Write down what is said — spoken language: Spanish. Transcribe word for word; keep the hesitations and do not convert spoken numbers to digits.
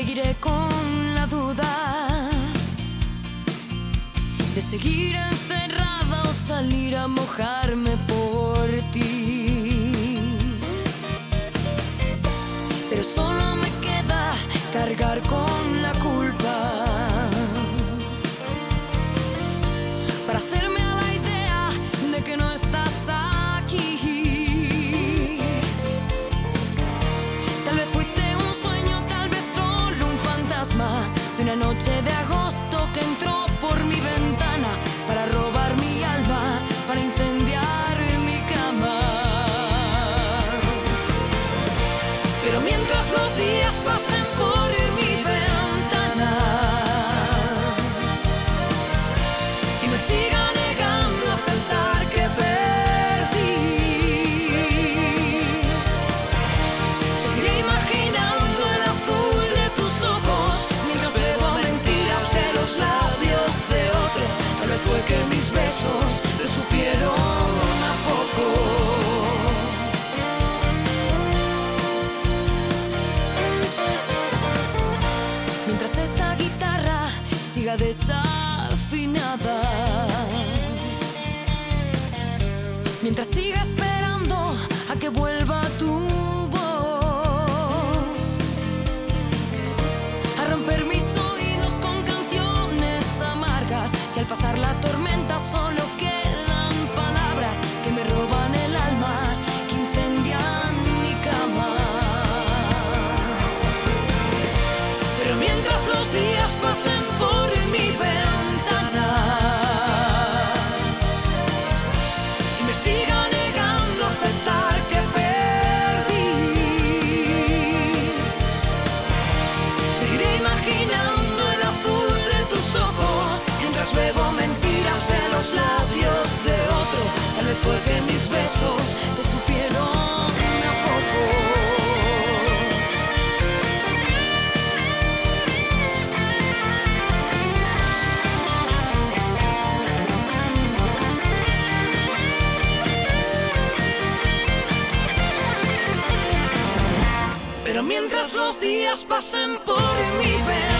seguiré con la duda de seguir encerrada o salir a mojarme por ti. Pero solo me queda cargar con la culpa para hacerme a la idea de que no estás aquí. Tal vez fuiste un sueño, tal vez solo un fantasma de una noche de agosto que entró por mi ventana para robar mi alma, para incendiar mi cama. Pero mientras los días pasen por mi ventana y me siga negando a aceptar que perdí, seguiré imaginando el azul de tus ojos mientras bebo mentiras de los labios de otro. Tal vez fue que mis besos te supieron a poco. Mientras esta guitarra siga desafinada, mientras siga esperando a que vuelva tu voz, a romper mis oídos con canciones amargas. Si al pasar la tormenta solo quedan palabras que me roban el alma, que incendian mi cama. Pero mientras los días pasen por mi ventana y me siga negando a aceptar que perdí, seguiré imaginando el azul de tus ojos mientras bebo mentiras de los labios de otro. Tal vez fue que mis besos te supieron a poco. Pero mientras los días pasen por mi ventana